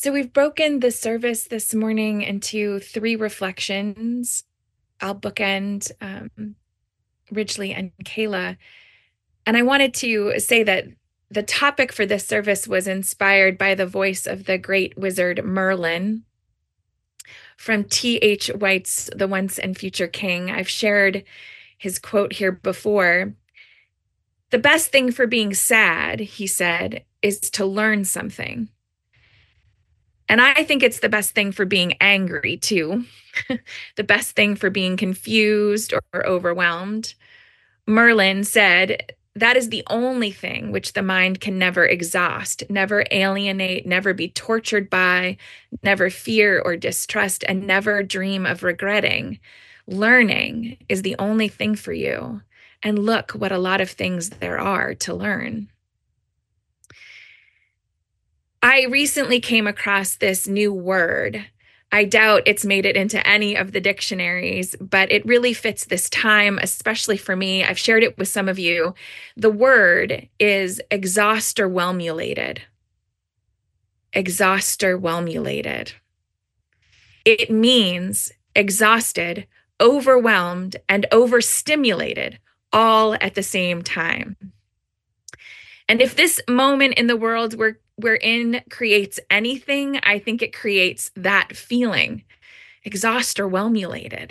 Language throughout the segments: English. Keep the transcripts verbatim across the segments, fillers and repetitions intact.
So we've broken the service this morning into three reflections. I'll bookend um, Ridgely and Kayla. And I wanted to say that the topic for this service was inspired by the voice of the great wizard Merlin from T H. White's The Once and Future King. I've shared his quote here before. The best thing for being sad, he said, is to learn something. And I think it's the best thing for being angry too. The best thing for being confused or overwhelmed. Merlin said, that is the only thing which the mind can never exhaust, never alienate, never be tortured by, never fear or distrust, and never dream of regretting. Learning is the only thing for you. And look what a lot of things there are to learn. I recently came across this new word. I doubt it's made it into any of the dictionaries, but it really fits this time, especially for me. I've shared it with some of you. The word is exhausterwhelmulated. Exhausterwhelmulated. It means exhausted, overwhelmed, and overstimulated all at the same time. And if this moment in the world we're, we're in creates anything, I think it creates that feeling, exhausterwhelmulated.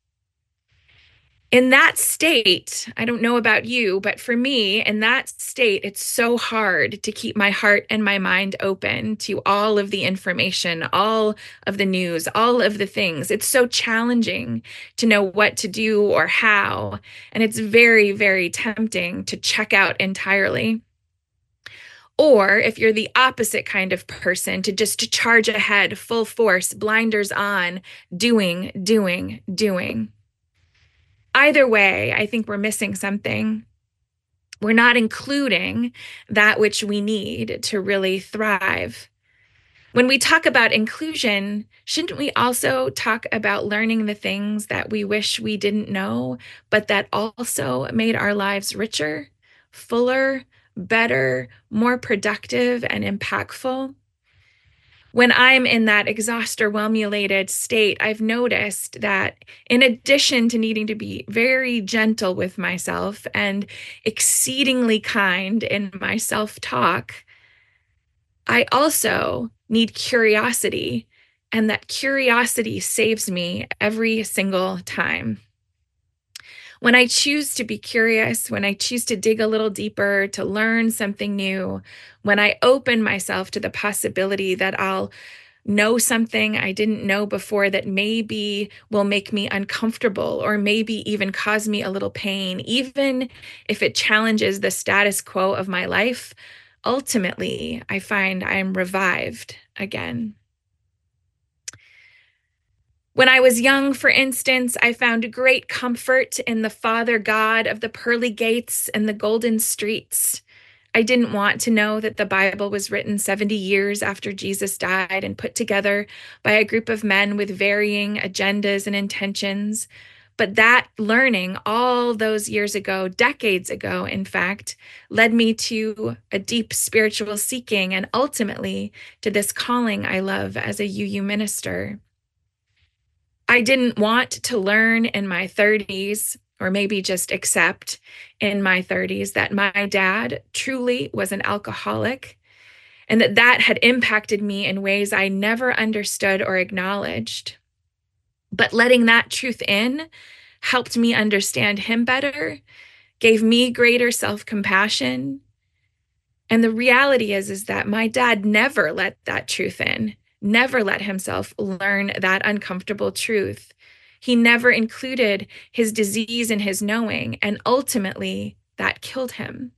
In that state, I don't know about you, but for me, in that state, it's so hard to keep my heart and my mind open to all of the information, all of the news, all of the things. It's so challenging to know what to do or how. And it's very, very tempting to check out entirely. Or if you're the opposite kind of person, to just to charge ahead, full force, blinders on, doing, doing, doing. Either way, I think we're missing something. We're not including that which we need to really thrive. When we talk about inclusion, shouldn't we also talk about learning the things that we wish we didn't know, but that also made our lives richer, fuller, better, more productive, and impactful? When I'm in that exhausterwhelmulated state, I've noticed that in addition to needing to be very gentle with myself and exceedingly kind in my self-talk, I also need curiosity, and that curiosity saves me every single time. When I choose to be curious, when I choose to dig a little deeper, to learn something new, when I open myself to the possibility that I'll know something I didn't know before that maybe will make me uncomfortable or maybe even cause me a little pain, even if it challenges the status quo of my life, ultimately, I find I'm revived again. When I was young, for instance, I found great comfort in the Father God of the pearly gates and the golden streets. I didn't want to know that the Bible was written seventy years after Jesus died and put together by a group of men with varying agendas and intentions. But that learning all those years ago, decades ago, in fact, led me to a deep spiritual seeking and ultimately to this calling I love as a U U minister. I didn't want to learn in my thirties, or maybe just accept in my thirties, that my dad truly was an alcoholic and that that had impacted me in ways I never understood or acknowledged. But letting that truth in helped me understand him better, gave me greater self-compassion. And the reality is, is that my dad never let that truth in. Never let himself learn that uncomfortable truth. He never included his disease in his knowing, and ultimately that killed him.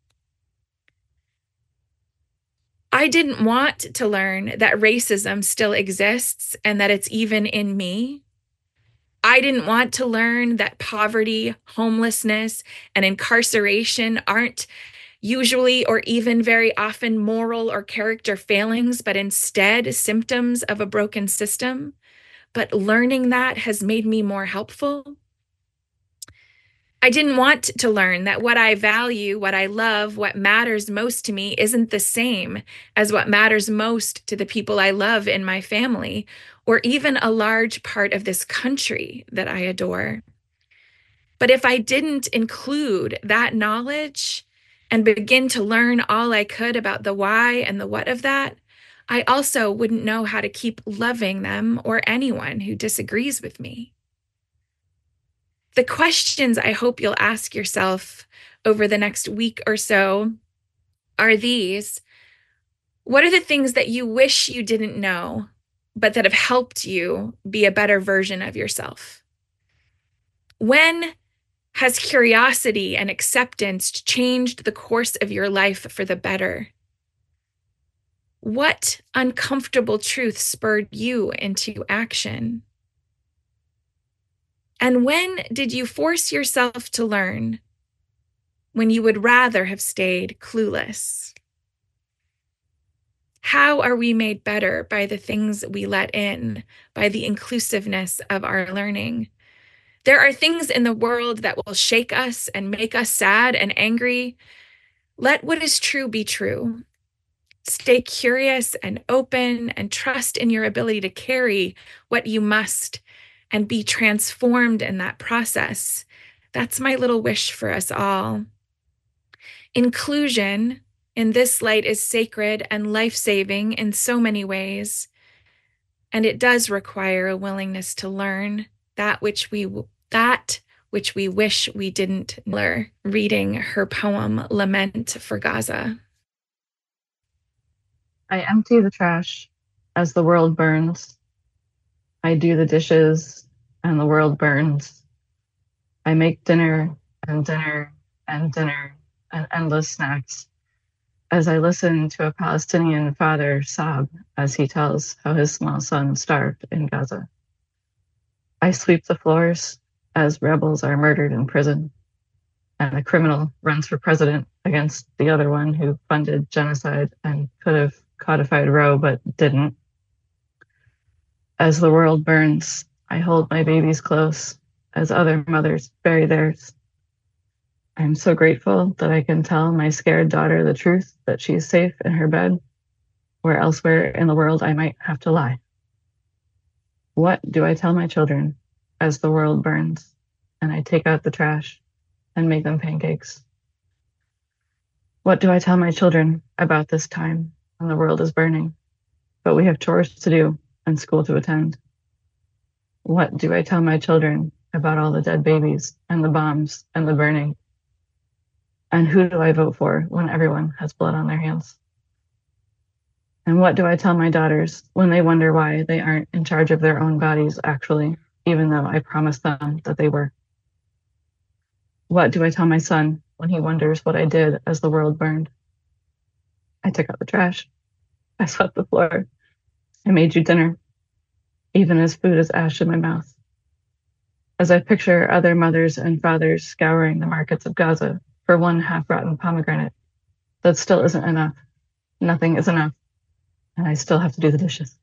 I didn't want to learn that racism still exists and that it's even in me. I didn't want to learn that poverty, homelessness, and incarceration aren't usually or even very often moral or character failings, but instead symptoms of a broken system. But learning that has made me more helpful. I didn't want to learn that what I value, what I love, what matters most to me isn't the same as what matters most to the people I love in my family, or even a large part of this country that I adore. But if I didn't include that knowledge and begin to learn all I could about the why and the what of that, I also wouldn't know how to keep loving them or anyone who disagrees with me. The questions I hope you'll ask yourself over the next week or so are these. What are the things that you wish you didn't know, but that have helped you be a better version of yourself? When has curiosity and acceptance changed the course of your life for the better? What uncomfortable truth spurred you into action? And when did you force yourself to learn when you would rather have stayed clueless? How are we made better by the things we let in, by the inclusiveness of our learning? There are things in the world that will shake us and make us sad and angry. Let what is true be true. Stay curious and open and trust in your ability to carry what you must and be transformed in that process. That's my little wish for us all. Inclusion in this light is sacred and life-saving in so many ways. And it does require a willingness to learn that which we that which we wish we didn't learn. Reading her poem, Lament for Gaza. I empty the trash as the world burns. I do the dishes and the world burns. I make dinner and dinner and dinner and endless snacks as I listen to a Palestinian father sob as he tells how his small son starved in Gaza. I sweep the floors as rebels are murdered in prison and a criminal runs for president against the other one who funded genocide and could have codified Roe but didn't. As the world burns, I hold my babies close as other mothers bury theirs. I'm so grateful that I can tell my scared daughter the truth that she's safe in her bed, where elsewhere in the world I might have to lie. What do I tell my children as the world burns and I take out the trash and make them pancakes? What do I tell my children about this time when the world is burning, but we have chores to do and school to attend? What do I tell my children about all the dead babies and the bombs and the burning? And who do I vote for when everyone has blood on their hands? And what do I tell my daughters when they wonder why they aren't in charge of their own bodies, actually, even though I promised them that they were? What do I tell my son when he wonders what I did as the world burned? I took out the trash. I swept the floor. I made you dinner, even as food is ash in my mouth. As I picture other mothers and fathers scouring the markets of Gaza for one half-rotten pomegranate, that still isn't enough. Nothing is enough. And I still have to do the dishes.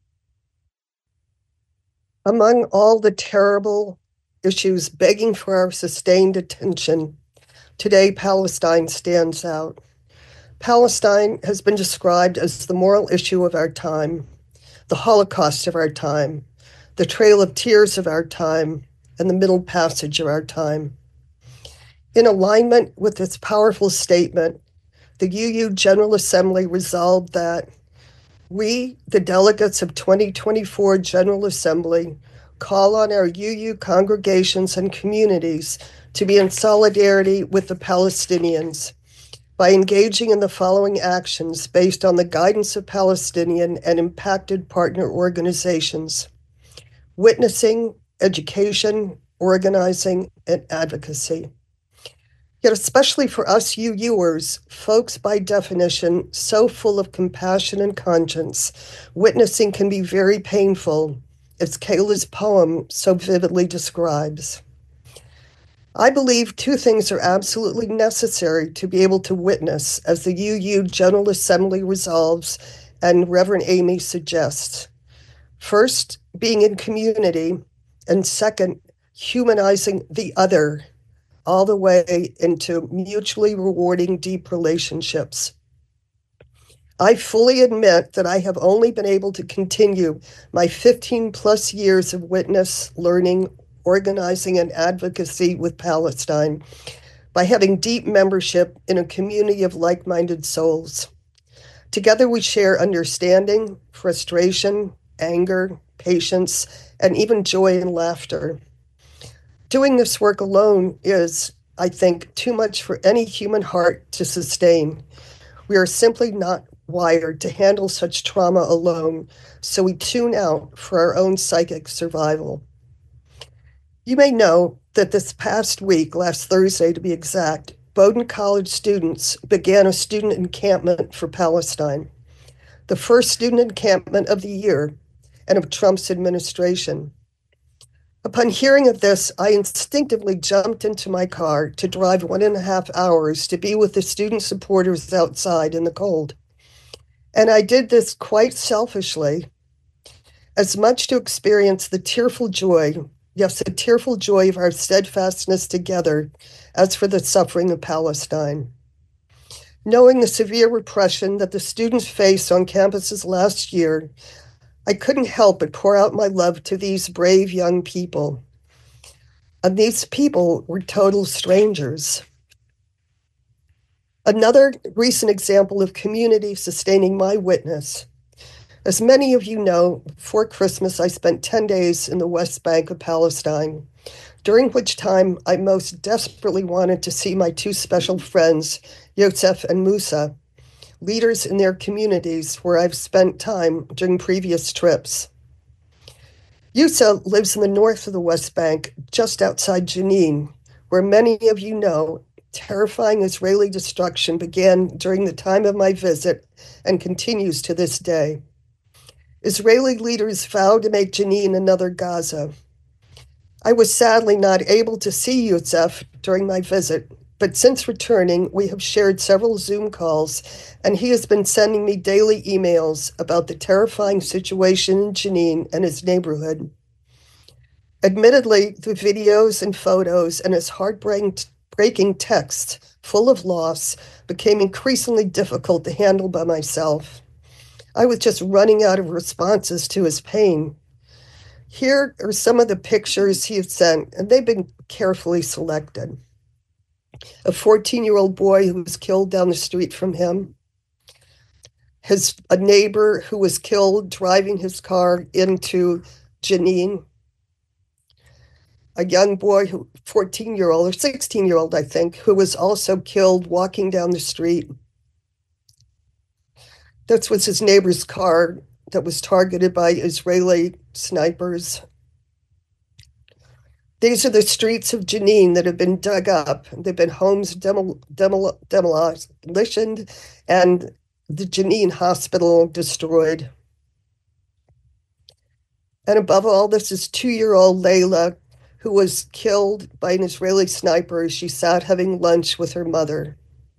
Among all the terrible issues begging for our sustained attention, today Palestine stands out. Palestine has been described as the moral issue of our time, the Holocaust of our time, the Trail of Tears of our time, and the Middle Passage of our time. In alignment with this powerful statement, the U U General Assembly resolved that we, the delegates of twenty twenty-four General Assembly, call on our U U congregations and communities to be in solidarity with the Palestinians by engaging in the following actions based on the guidance of Palestinian and impacted partner organizations: witnessing, education, organizing, and advocacy. Yet especially for us U Uers, folks by definition so full of compassion and conscience, witnessing can be very painful, as Kayla's poem so vividly describes. I believe two things are absolutely necessary to be able to witness, as the U U General Assembly resolves and Reverend Amy suggests. First, being in community, and second, humanizing the other, all the way into mutually rewarding, deep relationships. I fully admit that I have only been able to continue my fifteen plus years of witness, learning, organizing, and advocacy with Palestine by having deep membership in a community of like-minded souls. Together we share understanding, frustration, anger, patience, and even joy and laughter. Doing this work alone is, I think, too much for any human heart to sustain. We are simply not wired to handle such trauma alone, so we tune out for our own psychic survival. You may know that this past week, last Thursday to be exact, Bowdoin College students began a student encampment for Palestine, the first student encampment of the year and of Trump's administration. Upon hearing of this, I instinctively jumped into my car to drive one and a half hours to be with the student supporters outside in the cold. And I did this quite selfishly, as much to experience the tearful joy, yes, the tearful joy of our steadfastness together, as for the suffering of Palestine. Knowing the severe repression that the students faced on campuses last year, I couldn't help but pour out my love to these brave young people. And these people were total strangers. Another recent example of community sustaining my witness. As many of you know, before Christmas, I spent ten days in the West Bank of Palestine, during which time I most desperately wanted to see my two special friends, Yosef and Musa, leaders in their communities where I've spent time during previous trips. Yosef lives in the north of the West Bank, just outside Jenin, where many of you know terrifying Israeli destruction began during the time of my visit and continues to this day. Israeli leaders vowed to make Jenin another Gaza. I was sadly not able to see Yosef during my visit, but since returning, we have shared several Zoom calls, and he has been sending me daily emails about the terrifying situation in Jenin and his neighborhood. Admittedly, the videos and photos and his heartbreaking breaking texts full of loss became increasingly difficult to handle by myself. I was just running out of responses to his pain. Here are some of the pictures he had sent, and they've been carefully selected. A fourteen-year-old boy who was killed down the street from him. His a neighbor who was killed driving his car into Jenin. A young boy, who fourteen-year-old or sixteen-year-old, I think, who was also killed walking down the street. That was his neighbor's car that was targeted by Israeli snipers. These are the streets of Jenin that have been dug up. They've been homes demol- demol- demolished, and the Jenin hospital destroyed. And above all this is two-year-old Layla, who was killed by an Israeli sniper as she sat having lunch with her mother.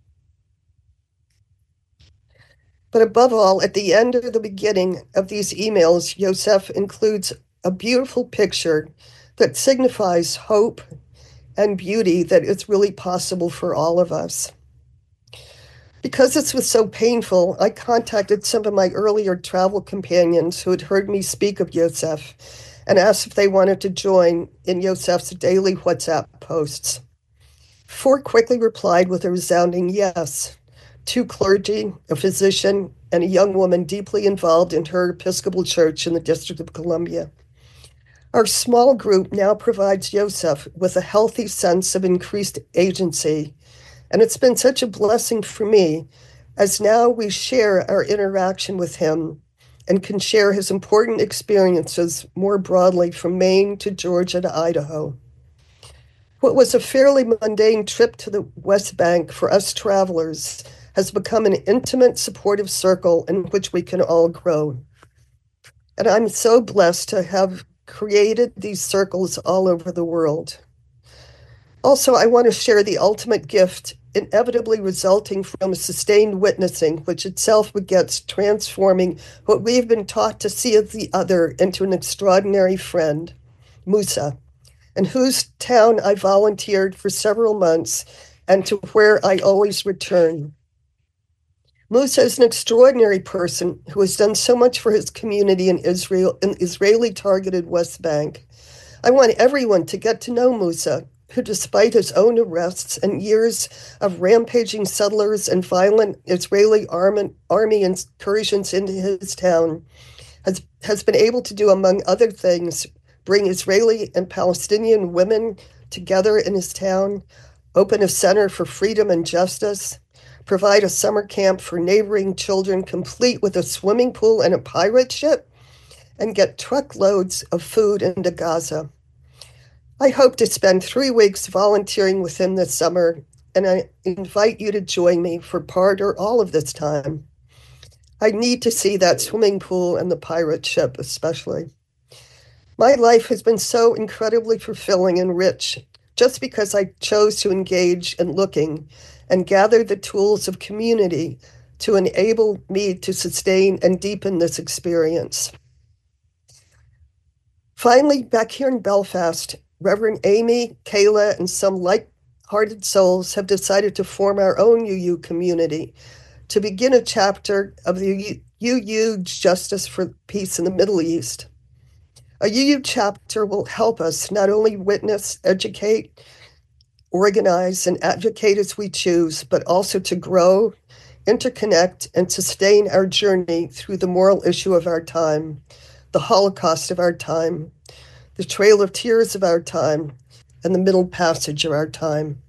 But above all, at the end or the beginning of these emails, Yosef includes a beautiful picture that signifies hope and beauty that is really possible for all of us. Because this was so painful, I contacted some of my earlier travel companions who had heard me speak of Yosef and asked if they wanted to join in Yosef's daily WhatsApp posts. Four quickly replied with a resounding yes. Two clergy, a physician, and a young woman deeply involved in her Episcopal Church in the District of Columbia. Our small group now provides Yosef with a healthy sense of increased agency, and it's been such a blessing for me as now we share our interaction with him and can share his important experiences more broadly from Maine to Georgia to Idaho. What was a fairly mundane trip to the West Bank for us travelers has become an intimate, supportive circle in which we can all grow. And I'm so blessed to have created these circles all over the world. Also, I want to share the ultimate gift inevitably resulting from sustained witnessing, which itself begets transforming what we've been taught to see as the other into an extraordinary friend, Musa, in whose town I volunteered for several months and to where I always return. Musa is an extraordinary person who has done so much for his community in Israel, in Israeli targeted West Bank. I want everyone to get to know Musa, who, despite his own arrests and years of rampaging settlers and violent Israeli army, army incursions into his town, has, has been able to do, among other things, bring Israeli and Palestinian women together in his town, open a center for freedom and justice, provide a summer camp for neighboring children complete with a swimming pool and a pirate ship, and get truckloads of food into Gaza. I hope to spend three weeks volunteering with him this summer, and I invite you to join me for part or all of this time. I need to see that swimming pool and the pirate ship, especially. My life has been so incredibly fulfilling and rich just because I chose to engage in looking and gather the tools of community to enable me to sustain and deepen this experience. Finally, back here in Belfast, Reverend Amy, Kayla, and some like-hearted souls have decided to form our own U U community to begin a chapter of the U U Justice for Peace in the Middle East. A U U chapter will help us not only witness, educate, organize, and advocate as we choose, but also to grow, interconnect, and sustain our journey through the moral issue of our time, the Holocaust of our time, the Trail of Tears of our time, and the Middle Passage of our time.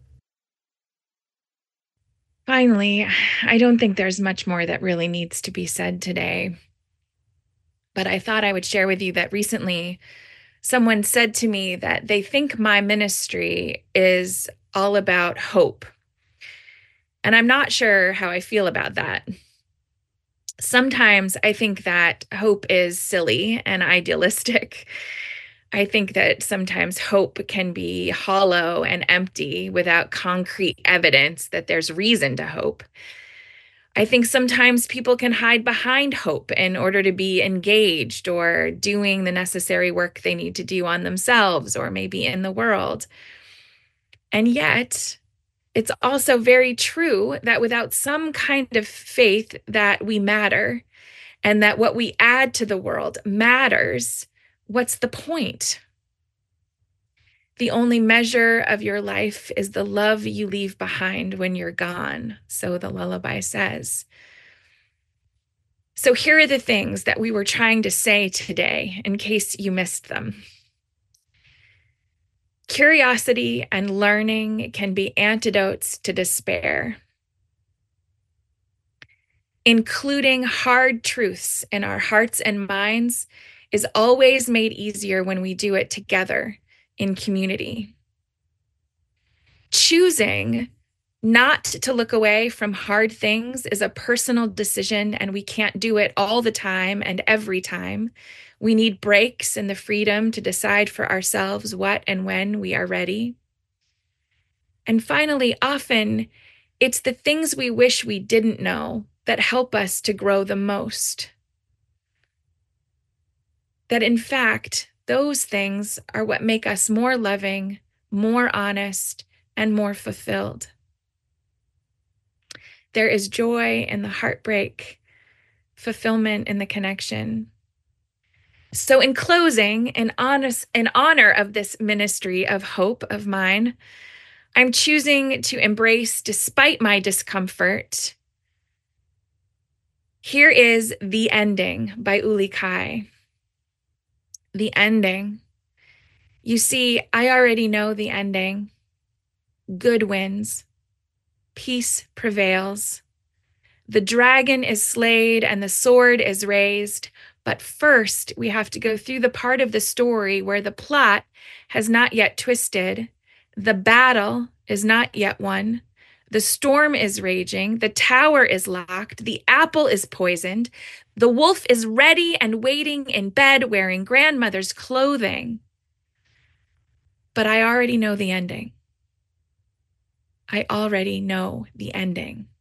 Finally, I don't think there's much more that really needs to be said today. But I thought I would share with you that recently someone said to me that they think my ministry is all about hope. And I'm not sure how I feel about that. Sometimes I think that hope is silly and idealistic. I think that sometimes hope can be hollow and empty without concrete evidence that there's reason to hope. I think sometimes people can hide behind hope in order to be engaged or doing the necessary work they need to do on themselves or maybe in the world. And yet, it's also very true that without some kind of faith that we matter and that what we add to the world matters, what's the point? The only measure of your life is the love you leave behind when you're gone, so the lullaby says. So here are the things that we were trying to say today, in case you missed them. Curiosity and learning can be antidotes to despair. Including hard truths in our hearts and minds is always made easier when we do it together in community. Choosing not to look away from hard things is a personal decision, and we can't do it all the time and every time. We need breaks and the freedom to decide for ourselves what and when we are ready. And finally, often it's the things we wish we didn't know that help us to grow the most. That in fact, those things are what make us more loving, more honest, and more fulfilled. There is joy in the heartbreak, fulfillment in the connection. So in closing, in, honest, in honor of this ministry of hope of mine, I'm choosing to embrace, despite my discomfort. Here is The Ending by Uli Kai. The ending. You see, I already know the ending. Good wins. Peace prevails. The dragon is slayed and the sword is raised. But first, we have to go through the part of the story where the plot has not yet twisted. The battle is not yet won. The storm is raging. The tower is locked. The apple is poisoned. The wolf is ready and waiting in bed wearing grandmother's clothing. But I already know the ending. I already know the ending.